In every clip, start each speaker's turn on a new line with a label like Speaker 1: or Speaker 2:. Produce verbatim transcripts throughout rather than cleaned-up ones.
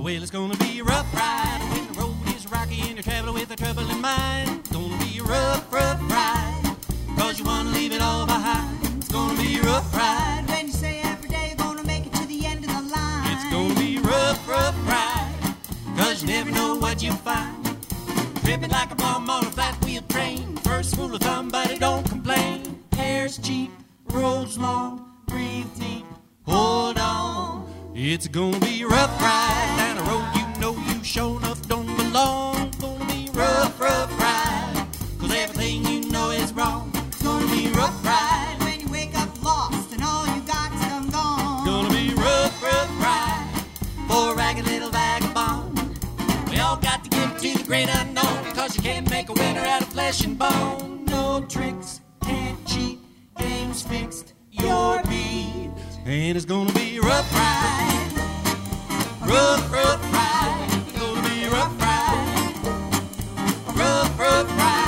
Speaker 1: Well, it's gonna be a rough ride when the road is rocky and you're traveling with a trouble in mind. It's gonna be a rough, rough ride, cause you wanna leave it all behind. It's gonna be a rough ride
Speaker 2: when you say every day you're gonna make it to the end of the line.
Speaker 1: It's gonna be a rough, rough ride, cause you never know what you find. Tripping like a bomb on a flat wheel train. First rule of thumb, buddy, don't complain. Air's cheap, roads long, breathe deep, hold on. It's gonna be a rough ride down a road you know you sure enough don't belong. It's gonna be a rough, rough ride, cause everything you know is wrong. It's gonna be a rough ride
Speaker 2: when you wake up lost and all you got's come gone.
Speaker 1: It's gonna be a rough, rough ride for a ragged little vagabond. We all got to give to the great unknown, cause you can't make a winner out of flesh and bone. No tricks, can't cheat, game's fixed, your beat. And it's gonna be a rough ride, rough, rough ride. It's gonna be a rough ride, rough, rough ride.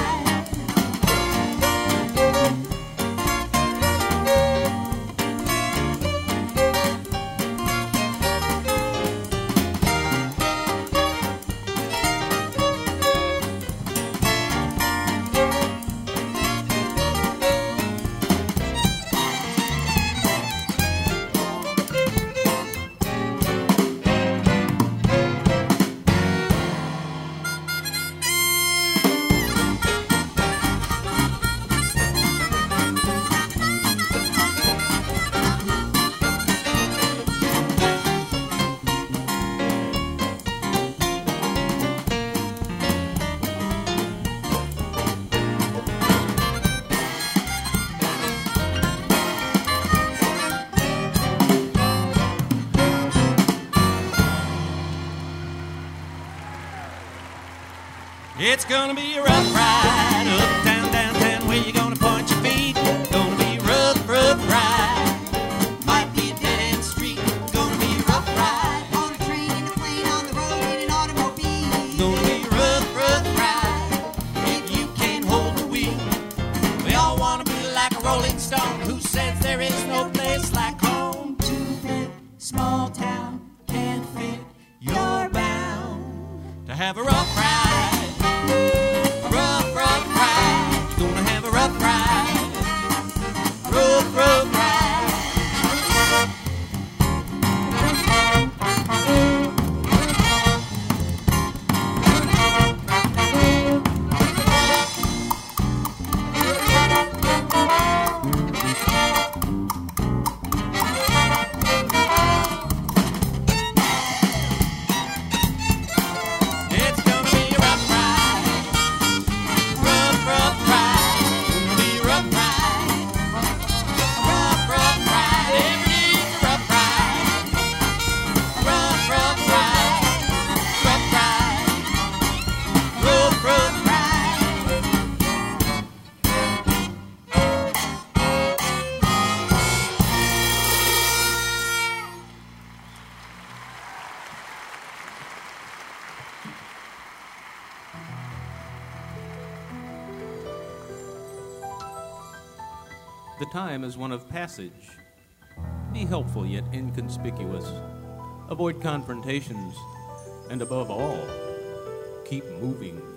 Speaker 1: It's gonna be a rough ride, up, down, downtown, where you gonna point your feet. Gonna be a rough, rough ride, might be a dead-end street. Gonna be a rough ride,
Speaker 2: on a train, in a plane, on the road, in an automobile.
Speaker 1: Gonna be a rough, rough ride, if you can't hold the wheel. We all wanna be like a rolling stone, who says there is no place like home. Too big, small town, can't fit, you're bound to have a rough ride. Rough, rough ride. You're gonna have a rough ride. Rough, rough ride.
Speaker 3: The time is one of passage. Be helpful yet inconspicuous. Avoid confrontations. And above all, keep moving.